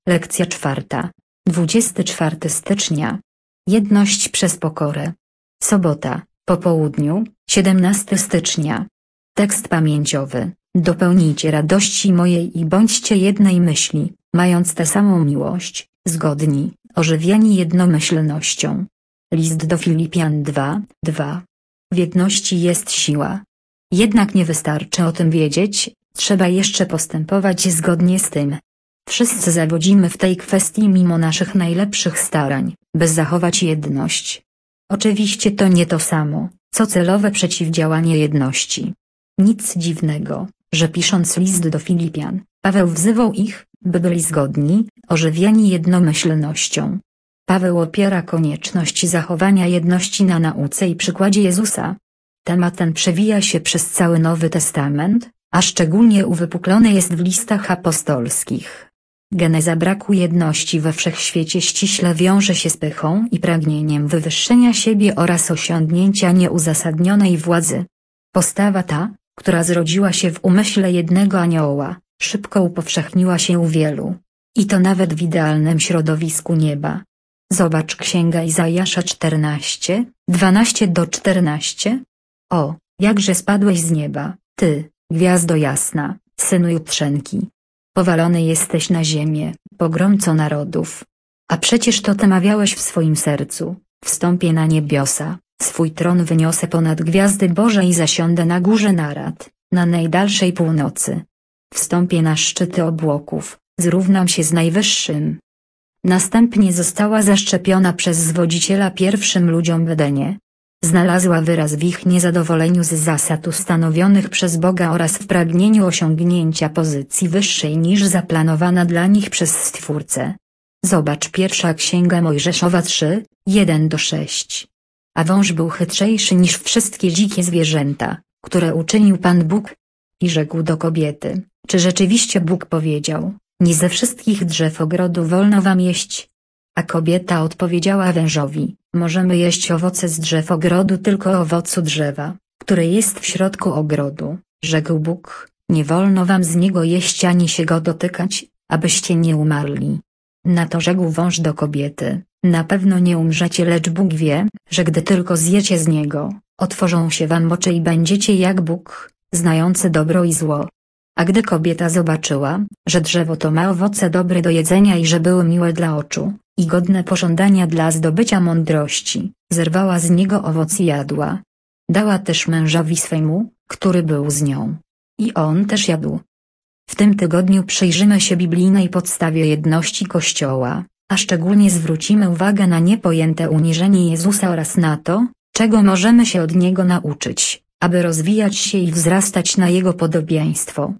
Lekcja 4. 24 stycznia. Jedność przez pokorę. Sobota, po południu, 17 stycznia. Tekst pamięciowy. Dopełnijcie radości mojej i bądźcie jednej myśli, mając tę samą miłość, zgodni, ożywiani jednomyślnością. List do Filipian 2:2. W jedności jest siła. Jednak nie wystarczy o tym wiedzieć, trzeba jeszcze postępować zgodnie z tym. Wszyscy zawodzimy w tej kwestii mimo naszych najlepszych starań, by zachować jedność. Oczywiście to nie to samo, co celowe przeciwdziałanie jedności. Nic dziwnego, że pisząc list do Filipian, Paweł wzywał ich, by byli zgodni, ożywiani jednomyślnością. Paweł opiera konieczność zachowania jedności na nauce i przykładzie Jezusa. Temat ten przewija się przez cały Nowy Testament, a szczególnie uwypuklony jest w listach apostolskich. Geneza braku jedności we wszechświecie ściśle wiąże się z pychą i pragnieniem wywyższenia siebie oraz osiągnięcia nieuzasadnionej władzy. Postawa ta, która zrodziła się w umyśle jednego anioła, szybko upowszechniła się u wielu. I to nawet w idealnym środowisku nieba. Zobacz Księga Izajasza 14, 12-14. O, jakże spadłeś z nieba, ty, gwiazdo jasna, synu Jutrzenki. Powalony jesteś na ziemię, pogromco narodów. A przecież to ty mawiałeś w swoim sercu, wstąpię na niebiosa, swój tron wyniosę ponad gwiazdy Boże i zasiądę na górze narad, na najdalszej północy. Wstąpię na szczyty obłoków, zrównam się z Najwyższym. Następnie została zaszczepiona przez Zwodziciela pierwszym ludziom w Edenie. Znalazła wyraz w ich niezadowoleniu z zasad ustanowionych przez Boga oraz w pragnieniu osiągnięcia pozycji wyższej niż zaplanowana dla nich przez Stwórcę. Zobacz Pierwsza Księga Mojżeszowa 3, 1-6. A wąż był chytrzejszy niż wszystkie dzikie zwierzęta, które uczynił Pan Bóg. I rzekł do kobiety, czy rzeczywiście Bóg powiedział, nie ze wszystkich drzew ogrodu wolno wam jeść? A kobieta odpowiedziała wężowi, możemy jeść owoce z drzew ogrodu, tylko owocu drzewa, które jest w środku ogrodu. Rzekł Bóg, nie wolno wam z niego jeść ani się go dotykać, abyście nie umarli. Na to rzekł wąż do kobiety, na pewno nie umrzecie, lecz Bóg wie, że gdy tylko zjecie z niego, otworzą się wam oczy i będziecie jak Bóg, znający dobro i zło. A gdy kobieta zobaczyła, że drzewo to ma owoce dobre do jedzenia i że były miłe dla oczu, i godne pożądania dla zdobycia mądrości, zerwała z niego owoc i jadła. Dała też mężowi swemu, który był z nią. I on też jadł. W tym tygodniu przyjrzymy się biblijnej podstawie jedności Kościoła, a szczególnie zwrócimy uwagę na niepojęte uniżenie Jezusa oraz na to, czego możemy się od Niego nauczyć, aby rozwijać się i wzrastać na Jego podobieństwo.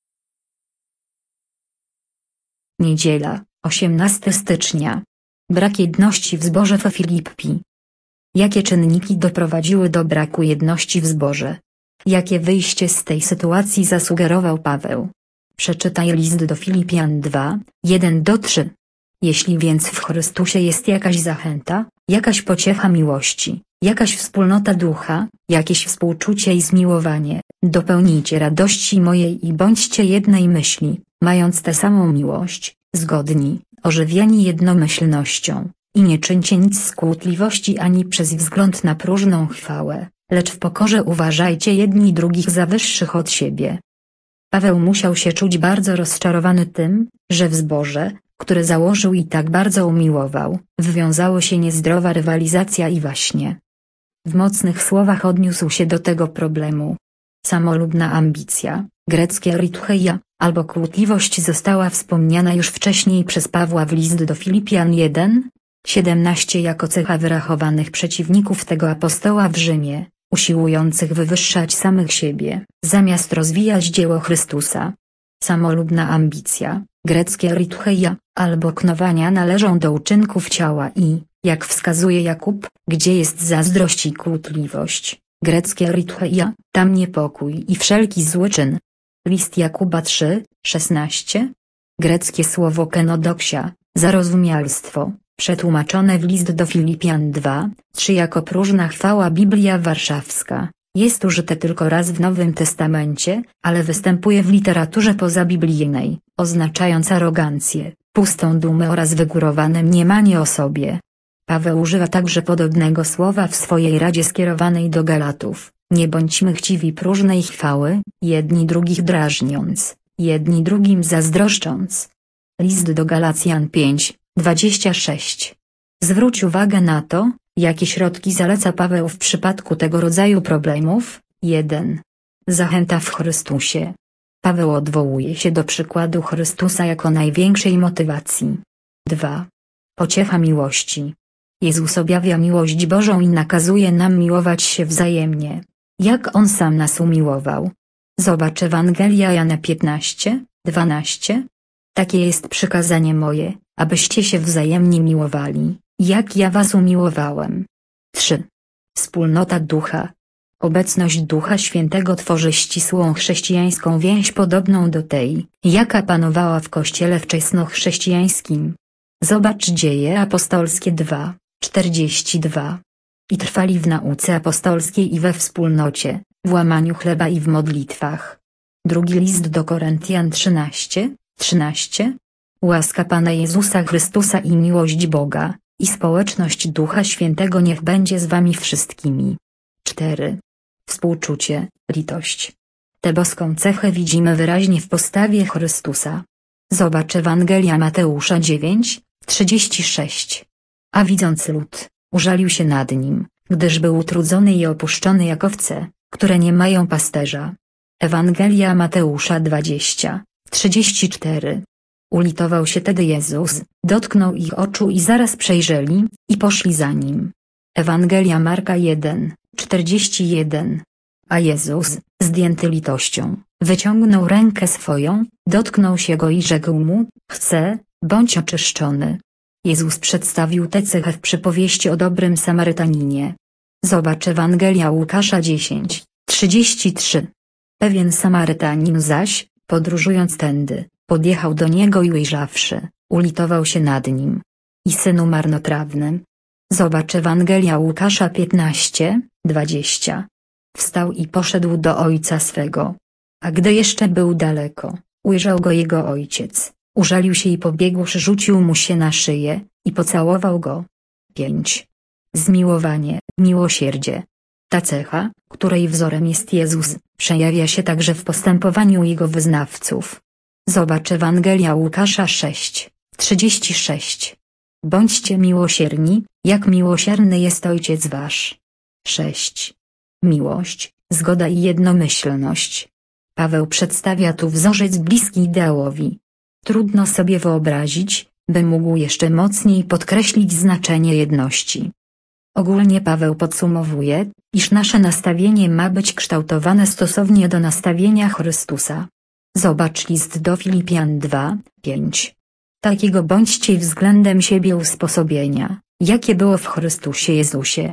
Niedziela, 18 stycznia. Brak jedności w zborze w Filippi. Jakie czynniki doprowadziły do braku jedności w zborze? Jakie wyjście z tej sytuacji zasugerował Paweł? Przeczytaj list do Filipian 2, 1-3. Jeśli więc w Chrystusie jest jakaś zachęta, jakaś pociecha miłości, jakaś wspólnota ducha, jakieś współczucie i zmiłowanie, dopełnijcie radości mojej i bądźcie jednej myśli, mając tę samą miłość, zgodni, ożywiani jednomyślnością, i nie czyńcie nic z kłótliwości ani przez wzgląd na próżną chwałę, lecz w pokorze uważajcie jedni drugich za wyższych od siebie. Paweł musiał się czuć bardzo rozczarowany tym, że w zborze, który założył i tak bardzo umiłował, wywiązało się niezdrowa rywalizacja i waśnie. W mocnych słowach odniósł się do tego problemu. Samolubna ambicja, greckie ritucheia, albo kłótliwość została wspomniana już wcześniej przez Pawła w list do Filipian 1:17 jako cecha wyrachowanych przeciwników tego apostoła w Rzymie, usiłujących wywyższać samych siebie, zamiast rozwijać dzieło Chrystusa. Samolubna ambicja, greckie ritucheia, albo knowania należą do uczynków ciała i, jak wskazuje Jakub, gdzie jest zazdrość i kłótliwość, greckie ritucheia, tam niepokój i wszelki zły czyn. List Jakuba 3:16. Greckie słowo kenodoksia, zarozumialstwo, przetłumaczone w list do Filipian 2:3 jako próżna chwała. Biblia Warszawska, jest użyte tylko raz w Nowym Testamencie, ale występuje w literaturze pozabiblijnej, oznaczając arogancję, pustą dumę oraz wygórowane mniemanie o sobie. Paweł używa także podobnego słowa w swojej radzie skierowanej do Galatów: nie bądźmy chciwi próżnej chwały, jedni drugich drażniąc, jedni drugim zazdroszcząc. List do Galacjan 5:26. Zwróć uwagę na to, jakie środki zaleca Paweł w przypadku tego rodzaju problemów. 1. Zachęta w Chrystusie. Paweł odwołuje się do przykładu Chrystusa jako największej motywacji. 2. Pociecha miłości. Jezus objawia miłość Bożą i nakazuje nam miłować się wzajemnie, jak On sam nas umiłował. Zobacz Ewangelia Jana 15:12. Takie jest przykazanie moje, abyście się wzajemnie miłowali, jak ja was umiłowałem. 3. Wspólnota Ducha. Obecność Ducha Świętego tworzy ścisłą chrześcijańską więź podobną do tej, jaka panowała w Kościele wczesnochrześcijańskim. Zobacz Dzieje Apostolskie 2:42. I trwali w nauce apostolskiej i we wspólnocie, w łamaniu chleba i w modlitwach. Drugi list do Koryntian 13:13. Łaska Pana Jezusa Chrystusa i miłość Boga, i społeczność Ducha Świętego niech będzie z wami wszystkimi. 4. Współczucie, litość. Tę boską cechę widzimy wyraźnie w postawie Chrystusa. Zobacz Ewangelia Mateusza 9:36. A widząc lud, użalił się nad nim, gdyż był utrudzony i opuszczony jak owce, które nie mają pasterza. Ewangelia Mateusza 20:34. Ulitował się tedy Jezus, dotknął ich oczu i zaraz przejrzeli, i poszli za nim. Ewangelia Marka 1:41. A Jezus, zdjęty litością, wyciągnął rękę swoją, dotknął się go i rzekł mu: chcę, bądź oczyszczony. Jezus przedstawił tę cechę w przypowieści o dobrym Samarytaninie. Zobacz Ewangelia Łukasza 10:33. Pewien Samarytanin zaś, podróżując tędy, podjechał do niego i ujrzawszy, ulitował się nad nim. I synu marnotrawnym. Zobacz Ewangelia Łukasza 15:20. Wstał i poszedł do ojca swego. A gdy jeszcze był daleko, ujrzał go jego ojciec, użalił się i pobiegłszy rzucił mu się na szyję, i pocałował go. 5. Zmiłowanie, miłosierdzie. Ta cecha, której wzorem jest Jezus, przejawia się także w postępowaniu Jego wyznawców. Zobacz Ewangelia Łukasza 6:36. Bądźcie miłosierni, jak miłosierny jest Ojciec wasz. 6. Miłość, zgoda i jednomyślność. Paweł przedstawia tu wzorzec bliski ideałowi. Trudno sobie wyobrazić, by mógł jeszcze mocniej podkreślić znaczenie jedności. Ogólnie Paweł podsumowuje, iż nasze nastawienie ma być kształtowane stosownie do nastawienia Chrystusa. Zobacz list do Filipian 2:5. Takiego bądźcie względem siebie usposobienia, jakie było w Chrystusie Jezusie.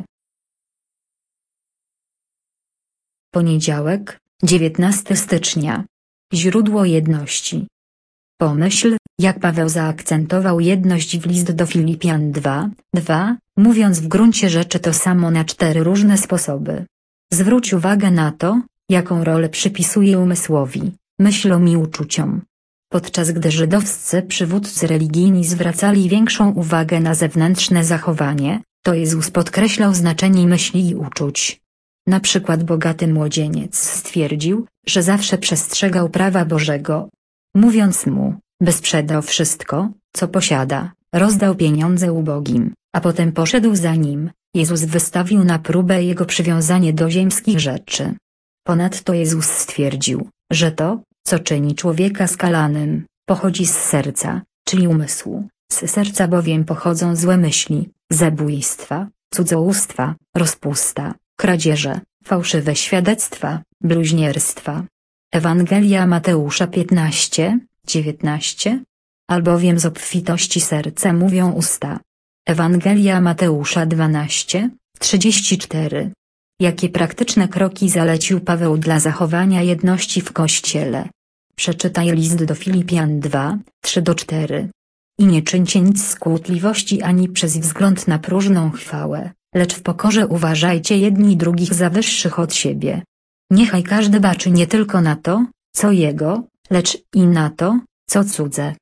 Poniedziałek, 19 stycznia. Źródło jedności. Pomyśl, jak Paweł zaakcentował jedność w list do Filipian 2:2, mówiąc w gruncie rzeczy to samo na 4 różne sposoby. Zwróć uwagę na to, jaką rolę przypisuje umysłowi, myślom i uczuciom. Podczas gdy żydowscy przywódcy religijni zwracali większą uwagę na zewnętrzne zachowanie, to Jezus podkreślał znaczenie myśli i uczuć. Na przykład bogaty młodzieniec stwierdził, że zawsze przestrzegał prawa Bożego. Mówiąc mu, by sprzedał wszystko, co posiada, rozdał pieniądze ubogim, a potem poszedł za nim, Jezus wystawił na próbę jego przywiązanie do ziemskich rzeczy. Ponadto Jezus stwierdził, że to, co czyni człowieka skalanym, pochodzi z serca, czyli umysłu. Z serca bowiem pochodzą złe myśli, zabójstwa, cudzołóstwa, rozpusta, kradzieże, fałszywe świadectwa, bluźnierstwa. Ewangelia Mateusza 15:19. Albowiem z obfitości serca mówią usta. Ewangelia Mateusza 12:34. Jakie praktyczne kroki zalecił Paweł dla zachowania jedności w Kościele? Przeczytaj list do Filipian 2:3-4. I nie czyńcie nic z kłótliwości ani przez wzgląd na próżną chwałę, lecz w pokorze uważajcie jedni drugich za wyższych od siebie. Niechaj każdy baczy nie tylko na to, co jego, lecz i na to, co cudze.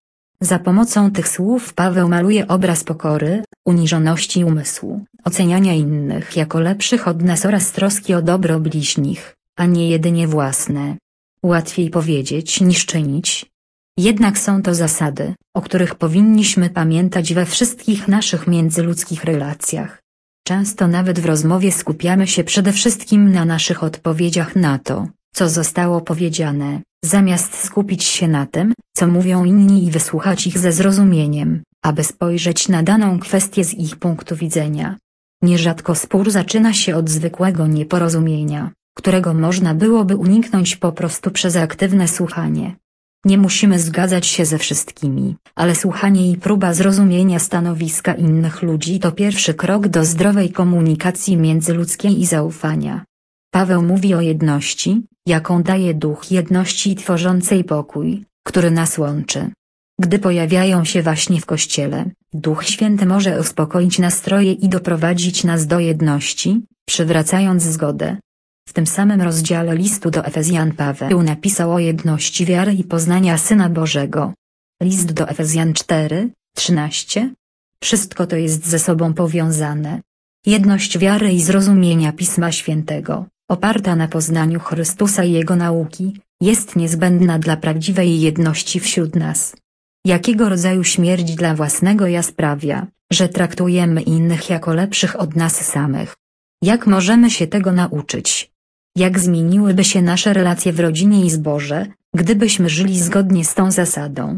Za pomocą tych słów Paweł maluje obraz pokory, uniżoności umysłu, oceniania innych jako lepszych od nas oraz troski o dobro bliźnich, a nie jedynie własne. Łatwiej powiedzieć niż czynić. Jednak są to zasady, o których powinniśmy pamiętać we wszystkich naszych międzyludzkich relacjach. Często nawet w rozmowie skupiamy się przede wszystkim na naszych odpowiedziach na to, co zostało powiedziane, zamiast skupić się na tym, co mówią inni i wysłuchać ich ze zrozumieniem, aby spojrzeć na daną kwestię z ich punktu widzenia. Nierzadko spór zaczyna się od zwykłego nieporozumienia, którego można byłoby uniknąć po prostu przez aktywne słuchanie. Nie musimy zgadzać się ze wszystkimi, ale słuchanie i próba zrozumienia stanowiska innych ludzi to pierwszy krok do zdrowej komunikacji międzyludzkiej i zaufania. Paweł mówi o jedności, jaką daje duch jedności tworzącej pokój, który nas łączy. Gdy pojawiają się waśnie w Kościele, Duch Święty może uspokoić nastroje i doprowadzić nas do jedności, przywracając zgodę. W tym samym rozdziale listu do Efezjan Paweł napisał o jedności wiary i poznania Syna Bożego. List do Efezjan 4:13. Wszystko to jest ze sobą powiązane. Jedność wiary i zrozumienia Pisma Świętego, oparta na poznaniu Chrystusa i Jego nauki, jest niezbędna dla prawdziwej jedności wśród nas. Jakiego rodzaju śmierć dla własnego ja sprawia, że traktujemy innych jako lepszych od nas samych? Jak możemy się tego nauczyć? Jak zmieniłyby się nasze relacje w rodzinie i zborze, gdybyśmy żyli zgodnie z tą zasadą?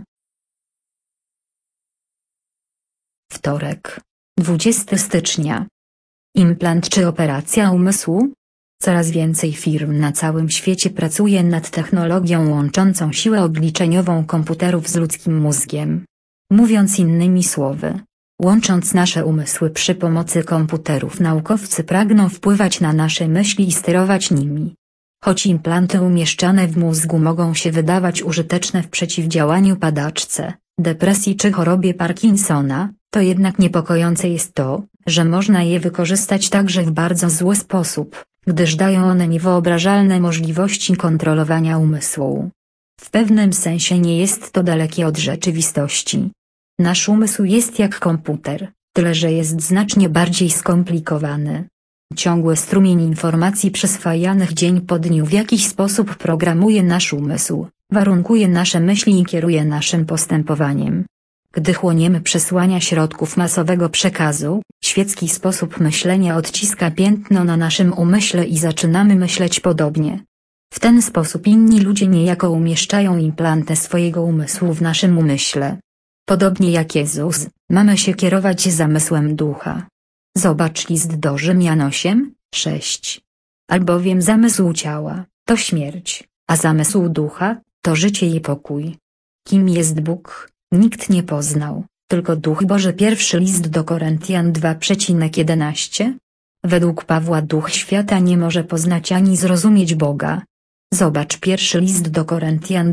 Wtorek, 20 stycznia. Implant czy operacja umysłu? Coraz więcej firm na całym świecie pracuje nad technologią łączącą siłę obliczeniową komputerów z ludzkim mózgiem. Mówiąc innymi słowy, łącząc nasze umysły przy pomocy komputerów, naukowcy pragną wpływać na nasze myśli i sterować nimi. Choć implanty umieszczane w mózgu mogą się wydawać użyteczne w przeciwdziałaniu padaczce, depresji czy chorobie Parkinsona, to jednak niepokojące jest to, że można je wykorzystać także w bardzo zły sposób, gdyż dają one niewyobrażalne możliwości kontrolowania umysłu. W pewnym sensie nie jest to dalekie od rzeczywistości. Nasz umysł jest jak komputer, tyle że jest znacznie bardziej skomplikowany. Ciągły strumień informacji przyswajanych dzień po dniu w jakiś sposób programuje nasz umysł, warunkuje nasze myśli i kieruje naszym postępowaniem. Gdy chłoniemy przesłania środków masowego przekazu, świecki sposób myślenia odciska piętno na naszym umyśle i zaczynamy myśleć podobnie. W ten sposób inni ludzie niejako umieszczają implanty swojego umysłu w naszym umyśle. Podobnie jak Jezus, mamy się kierować zamysłem ducha. Zobacz list do Rzymian 8:6. Albowiem zamysł ciała to śmierć, a zamysł ducha to życie i pokój. Kim jest Bóg, nikt nie poznał, tylko Duch Boży. Pierwszy list do Koryntian 2:11. Według Pawła duch świata nie może poznać ani zrozumieć Boga. Zobacz pierwszy list do Koryntian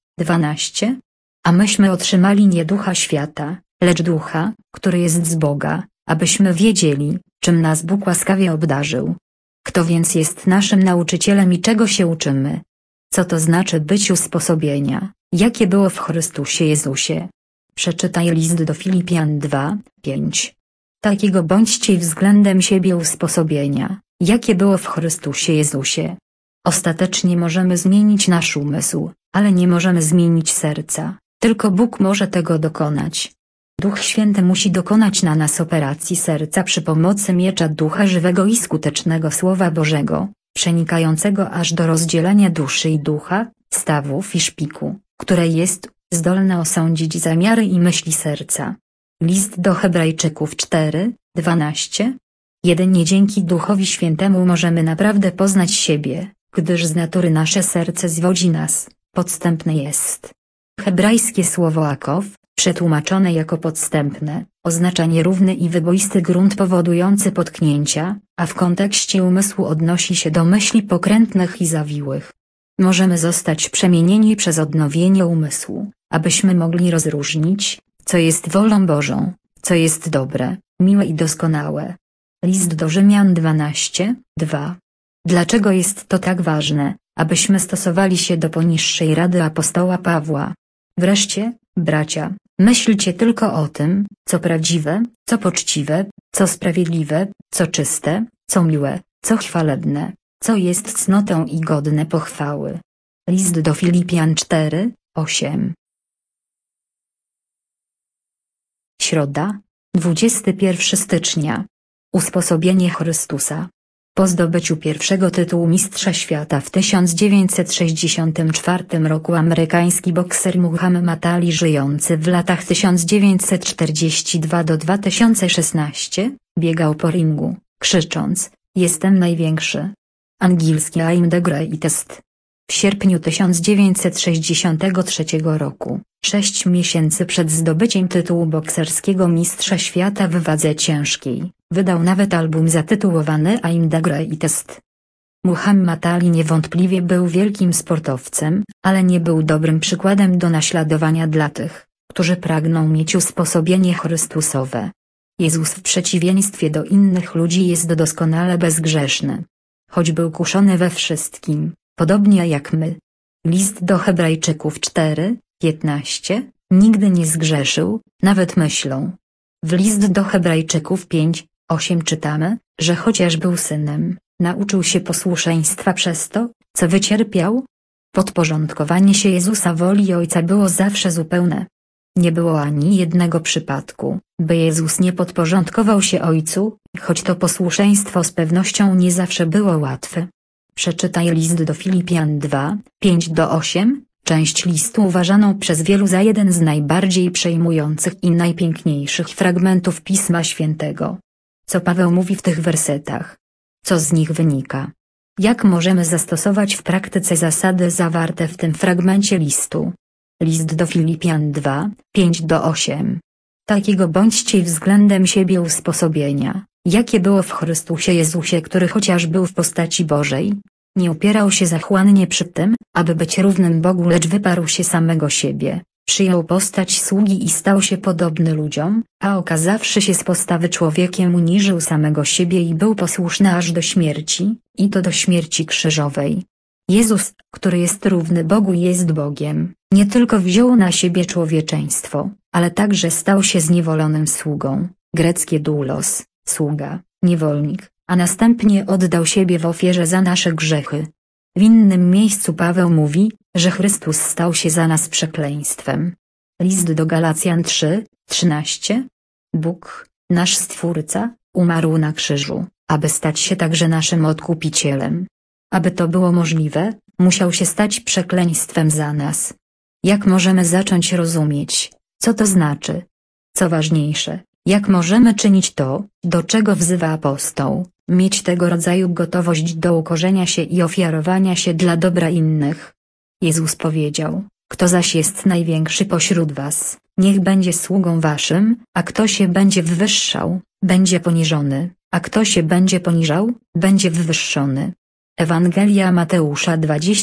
2:12. A myśmy otrzymali nie ducha świata, lecz ducha, który jest z Boga, abyśmy wiedzieli, czym nas Bóg łaskawie obdarzył. Kto więc jest naszym nauczycielem i czego się uczymy? Co to znaczy być usposobienia, jakie było w Chrystusie Jezusie? Przeczytaj list do Filipian 2:5. Takiego bądźcie względem siebie usposobienia, jakie było w Chrystusie Jezusie. Ostatecznie możemy zmienić nasz umysł, ale nie możemy zmienić serca, tylko Bóg może tego dokonać. Duch Święty musi dokonać na nas operacji serca przy pomocy miecza Ducha Żywego i skutecznego Słowa Bożego, przenikającego aż do rozdzielania duszy i ducha, stawów i szpiku, które jest zdolne osądzić zamiary i myśli serca. List do Hebrajczyków 4:12. Jedynie dzięki Duchowi Świętemu możemy naprawdę poznać siebie, gdyż z natury nasze serce zwodzi nas, podstępne jest. Hebrajskie słowo akow, przetłumaczone jako podstępne, oznacza nierówny i wyboisty grunt powodujący potknięcia, a w kontekście umysłu odnosi się do myśli pokrętnych i zawiłych. Możemy zostać przemienieni przez odnowienie umysłu, abyśmy mogli rozróżnić, co jest wolą Bożą, co jest dobre, miłe i doskonałe. List do Rzymian 12:2. Dlaczego jest to tak ważne, abyśmy stosowali się do poniższej rady apostoła Pawła? Wreszcie, bracia, Myślcie tylko o tym, co prawdziwe, co poczciwe, co sprawiedliwe, co czyste, co miłe, co chwalebne, co jest cnotą i godne pochwały. List do Filipian 4:8. Środa, 21 stycznia. Usposobienie Chrystusa. Po zdobyciu pierwszego tytułu Mistrza Świata w 1964 roku amerykański bokser Muhammad Ali, żyjący w latach 1942–2016, biegał po ringu, krzycząc: "Jestem największy". Angielski I'm the greatest. W sierpniu 1963 roku, 6 miesięcy przed zdobyciem tytułu bokserskiego Mistrza Świata w wadze ciężkiej, wydał nawet album zatytułowany I'm the greatest. Muhammad Ali niewątpliwie był wielkim sportowcem, ale nie był dobrym przykładem do naśladowania dla tych, którzy pragną mieć usposobienie Chrystusowe. Jezus w przeciwieństwie do innych ludzi jest doskonale bezgrzeszny. Choć był kuszony we wszystkim, podobnie jak my. List do Hebrajczyków 4:15, nigdy nie zgrzeszył, nawet myślą. W list do Hebrajczyków 5:8 czytamy, że chociaż był synem, nauczył się posłuszeństwa przez to, co wycierpiał. Podporządkowanie się Jezusa woli Ojca było zawsze zupełne. Nie było ani jednego przypadku, by Jezus nie podporządkował się Ojcu, choć to posłuszeństwo z pewnością nie zawsze było łatwe. Przeczytaj list do Filipian 2:5–8, część listu uważaną przez wielu za jeden z najbardziej przejmujących i najpiękniejszych fragmentów Pisma Świętego. Co Paweł mówi w tych wersetach? Co z nich wynika? Jak możemy zastosować w praktyce zasady zawarte w tym fragmencie listu? List do Filipian 2:5–8. Takiego bądźcie względem siebie usposobienia, jakie było w Chrystusie Jezusie, który chociaż był w postaci Bożej, nie upierał się zachłannie przy tym, aby być równym Bogu, lecz wyparł się samego siebie, przyjął postać sługi i stał się podobny ludziom, a okazawszy się z postawy człowiekiem uniżył samego siebie i był posłuszny aż do śmierci, i to do śmierci krzyżowej. Jezus, który jest równy Bogu i jest Bogiem, nie tylko wziął na siebie człowieczeństwo, ale także stał się zniewolonym sługą, greckie doulos, sługa, niewolnik, a następnie oddał siebie w ofierze za nasze grzechy. W innym miejscu Paweł mówi, że Chrystus stał się za nas przekleństwem. List do Galacjan 3:13. Bóg, nasz Stwórca, umarł na krzyżu, aby stać się także naszym Odkupicielem. Aby to było możliwe, musiał się stać przekleństwem za nas. Jak możemy zacząć rozumieć, co to znaczy? Co ważniejsze, jak możemy czynić to, do czego wzywa apostoł, mieć tego rodzaju gotowość do ukorzenia się i ofiarowania się dla dobra innych? Jezus powiedział: kto zaś jest największy pośród was, niech będzie sługą waszym, a kto się będzie wywyższał, będzie poniżony, a kto się będzie poniżał, będzie wywyższony. Ewangelia Mateusza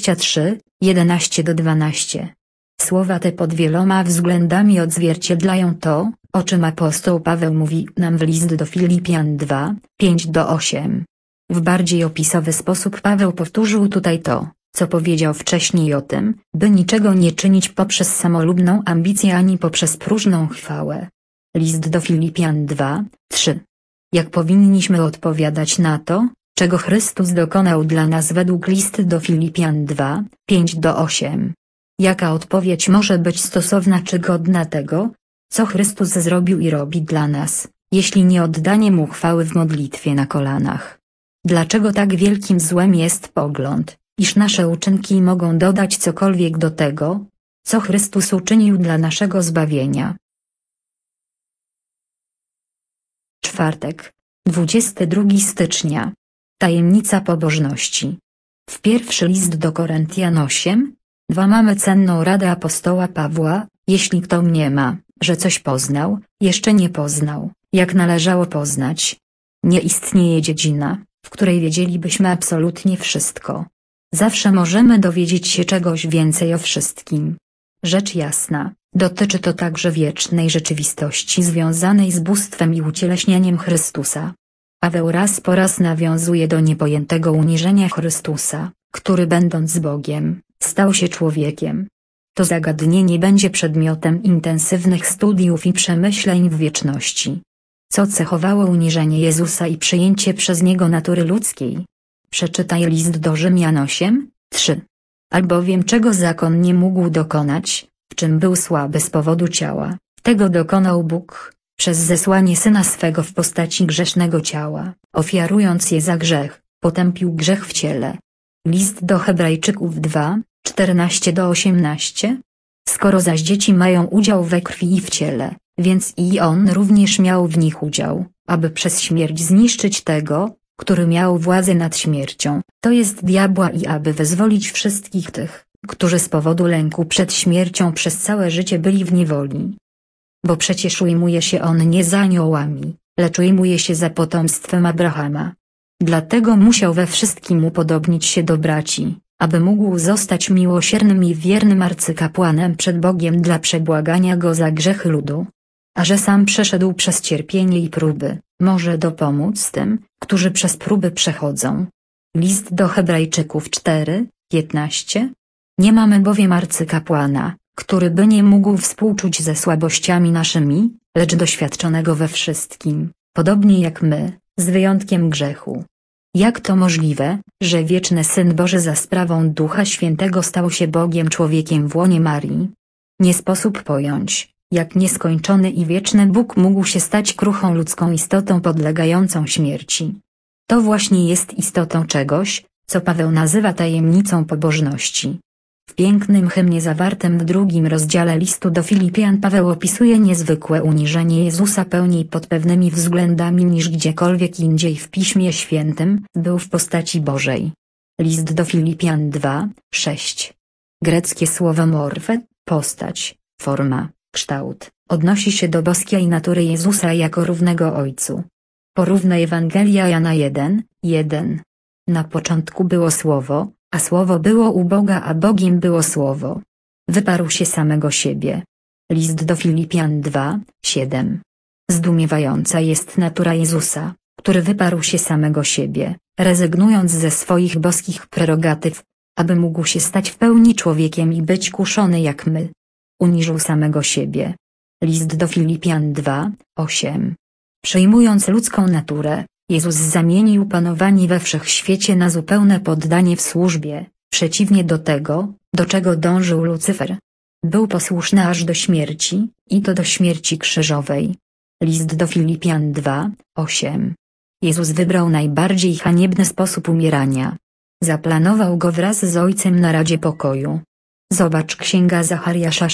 23:11–12. Słowa te pod wieloma względami odzwierciedlają to, o czym apostoł Paweł mówi nam w list do Filipian 2:5–8. W bardziej opisowy sposób Paweł powtórzył tutaj to, co powiedział wcześniej o tym, by niczego nie czynić poprzez samolubną ambicję ani poprzez próżną chwałę. List do Filipian 2:3. Jak powinniśmy odpowiadać na to, czego Chrystus dokonał dla nas według listy do Filipian 2:5–8? Jaka odpowiedź może być stosowna czy godna tego, co Chrystus zrobił i robi dla nas, jeśli nie oddanie Mu chwały w modlitwie na kolanach? Dlaczego tak wielkim złem jest pogląd, iż nasze uczynki mogą dodać cokolwiek do tego, co Chrystus uczynił dla naszego zbawienia? Czwartek, 22 stycznia. Tajemnica pobożności. W pierwszy list do Koryntian 8:2 mamy cenną radę apostoła Pawła: jeśli kto mniema, że coś poznał, jeszcze nie poznał, jak należało poznać. Nie istnieje dziedzina, w której wiedzielibyśmy absolutnie wszystko. Zawsze możemy dowiedzieć się czegoś więcej o wszystkim. Rzecz jasna, dotyczy to także wiecznej rzeczywistości związanej z bóstwem i ucieleśnianiem Chrystusa. Paweł raz po raz nawiązuje do niepojętego uniżenia Chrystusa, który będąc Bogiem, stał się człowiekiem. To zagadnienie będzie przedmiotem intensywnych studiów i przemyśleń w wieczności. Co cechowało uniżenie Jezusa i przyjęcie przez Niego natury ludzkiej? Przeczytaj list do Rzymian 8:3. Albowiem czego zakon nie mógł dokonać, w czym był słaby z powodu ciała, tego dokonał Bóg, przez zesłanie Syna swego w postaci grzesznego ciała, ofiarując je za grzech, potępił grzech w ciele. List do Hebrajczyków 2:14-18. Skoro zaś dzieci mają udział we krwi i w ciele, więc i on również miał w nich udział, aby przez śmierć zniszczyć tego, który miał władzę nad śmiercią, to jest diabła, i aby wyzwolić wszystkich tych, którzy z powodu lęku przed śmiercią przez całe życie byli w niewoli. Bo przecież ujmuje się on nie za aniołami, lecz ujmuje się za potomstwem Abrahama. Dlatego musiał we wszystkim upodobnić się do braci, aby mógł zostać miłosiernym i wiernym arcykapłanem przed Bogiem dla przebłagania go za grzech ludu. A że sam przeszedł przez cierpienie i próby, może dopomóc tym, którzy przez próby przechodzą. List do Hebrajczyków 4:15. Nie mamy bowiem arcykapłana, który by nie mógł współczuć ze słabościami naszymi, lecz doświadczonego we wszystkim, podobnie jak my, z wyjątkiem grzechu. Jak to możliwe, że wieczny Syn Boży za sprawą Ducha Świętego stał się Bogiem człowiekiem w łonie Marii? Nie sposób pojąć, jak nieskończony i wieczny Bóg mógł się stać kruchą ludzką istotą podlegającą śmierci. To właśnie jest istotą czegoś, co Paweł nazywa tajemnicą pobożności. W pięknym hymnie zawartym w 2 rozdziale listu do Filipian Paweł opisuje niezwykłe uniżenie Jezusa pełniej pod pewnymi względami niż gdziekolwiek indziej w Piśmie Świętym, był w postaci Bożej. List do Filipian 2:6. Greckie słowo morfe, postać, forma, kształt, odnosi się do boskiej natury Jezusa jako równego Ojcu. Porównaj Ewangelia Jana 1:1. Na początku było Słowo, a Słowo było u Boga, a Bogiem było Słowo. Wyparł się samego siebie. List do Filipian 2:7. Zdumiewająca jest natura Jezusa, który wyparł się samego siebie, rezygnując ze swoich boskich prerogatyw, aby mógł się stać w pełni człowiekiem i być kuszony jak my. Uniżył samego siebie. List do Filipian 2:8. Przyjmując ludzką naturę, Jezus zamienił panowanie we wszechświecie na zupełne poddanie w służbie, przeciwnie do tego, do czego dążył Lucyfer. Był posłuszny aż do śmierci, i to do śmierci krzyżowej. List do Filipian 2:8. Jezus wybrał najbardziej haniebny sposób umierania. Zaplanował go wraz z Ojcem na Radzie Pokoju. Zobacz Księga Zachariasza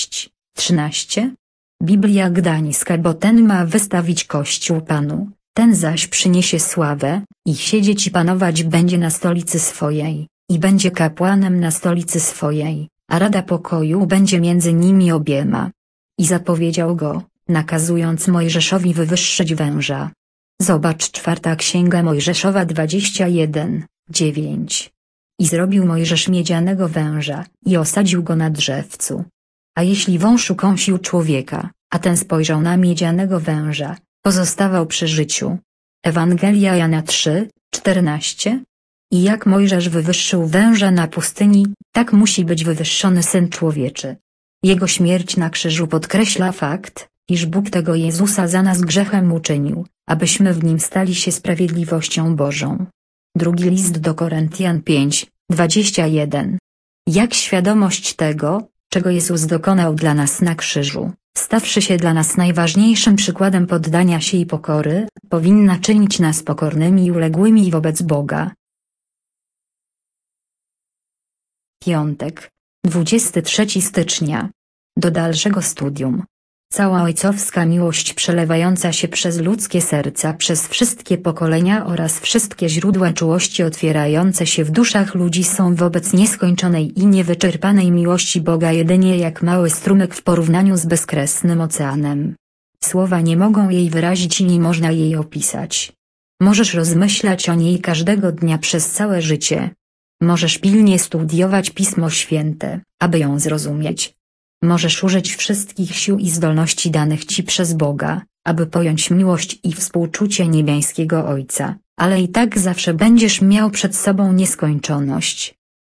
6:13. Biblia Gdańska, bo ten ma wystawić Kościół Panu, ten zaś przyniesie sławę, i siedzieć i panować będzie na stolicy swojej, i będzie kapłanem na stolicy swojej, a Rada Pokoju będzie między nimi obiema. I zapowiedział go, nakazując Mojżeszowi wywyższyć węża. Zobacz 4 Księga Mojżeszowa 21:9. I zrobił Mojżesz miedzianego węża, i osadził go na drzewcu. A jeśli wąż ukąsił człowieka, a ten spojrzał na miedzianego węża, pozostawał przy życiu. Ewangelia Jana 3:14. I jak Mojżesz wywyższył węża na pustyni, tak musi być wywyższony Syn Człowieczy. Jego śmierć na krzyżu podkreśla fakt, iż Bóg tego Jezusa za nas grzechem uczynił, abyśmy w nim stali się sprawiedliwością Bożą. Drugi list do Koryntian 5:21. Jak świadomość tego, czego Jezus dokonał dla nas na krzyżu, stawszy się dla nas najważniejszym przykładem poddania się i pokory, powinna czynić nas pokornymi i uległymi wobec Boga. Piątek, 23 stycznia. Do dalszego studium. Cała ojcowska miłość przelewająca się przez ludzkie serca przez wszystkie pokolenia oraz wszystkie źródła czułości otwierające się w duszach ludzi są wobec nieskończonej i niewyczerpanej miłości Boga jedynie jak mały strumyk w porównaniu z bezkresnym oceanem. Słowa nie mogą jej wyrazić i nie można jej opisać. Możesz rozmyślać o niej każdego dnia przez całe życie. Możesz pilnie studiować Pismo Święte, aby ją zrozumieć. Możesz użyć wszystkich sił i zdolności danych ci przez Boga, aby pojąć miłość i współczucie niebiańskiego Ojca, ale i tak zawsze będziesz miał przed sobą nieskończoność.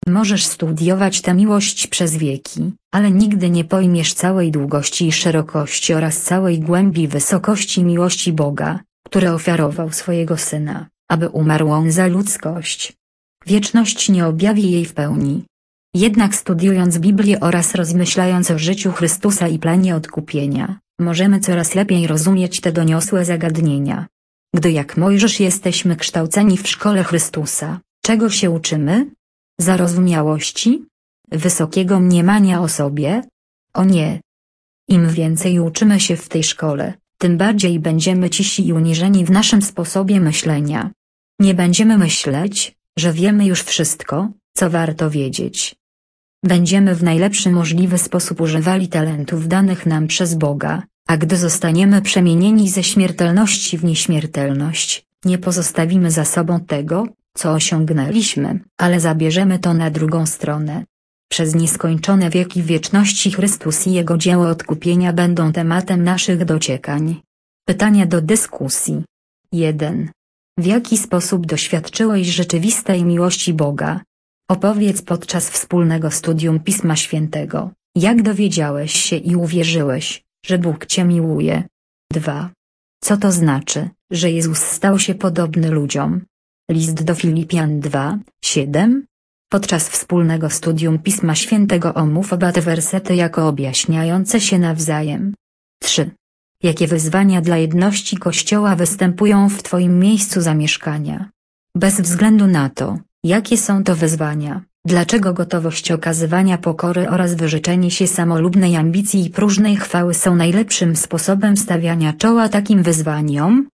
Możesz studiować tę miłość przez wieki, ale nigdy nie pojmiesz całej długości i szerokości oraz całej głębi i wysokości miłości Boga, który ofiarował swojego Syna, aby umarł On za ludzkość. Wieczność nie objawi jej w pełni. Jednak studiując Biblię oraz rozmyślając o życiu Chrystusa i planie odkupienia, możemy coraz lepiej rozumieć te doniosłe zagadnienia. Gdy jak Mojżesz jesteśmy kształceni w szkole Chrystusa, czego się uczymy? Zarozumiałości? Wysokiego mniemania o sobie? O nie. Im więcej uczymy się w tej szkole, tym bardziej będziemy cisi i uniżeni w naszym sposobie myślenia. Nie będziemy myśleć, że wiemy już wszystko, co warto wiedzieć. Będziemy w najlepszy możliwy sposób używali talentów danych nam przez Boga, a gdy zostaniemy przemienieni ze śmiertelności w nieśmiertelność, nie pozostawimy za sobą tego, co osiągnęliśmy, ale zabierzemy to na drugą stronę. Przez nieskończone wieki wieczności Chrystus i Jego dzieło odkupienia będą tematem naszych dociekań. Pytania do dyskusji. 1. W jaki sposób doświadczyłeś rzeczywistej miłości Boga? Opowiedz podczas wspólnego studium Pisma Świętego, jak dowiedziałeś się i uwierzyłeś, że Bóg Cię miłuje. 2. Co to znaczy, że Jezus stał się podobny ludziom? List do Filipian 2:7. Podczas wspólnego studium Pisma Świętego omów oba te wersety jako objaśniające się nawzajem. 3. Jakie wyzwania dla jedności Kościoła występują w Twoim miejscu zamieszkania? Bez względu na to, jakie są to wyzwania, dlaczego gotowość okazywania pokory oraz wyrzeczenie się samolubnej ambicji i próżnej chwały są najlepszym sposobem stawiania czoła takim wyzwaniom?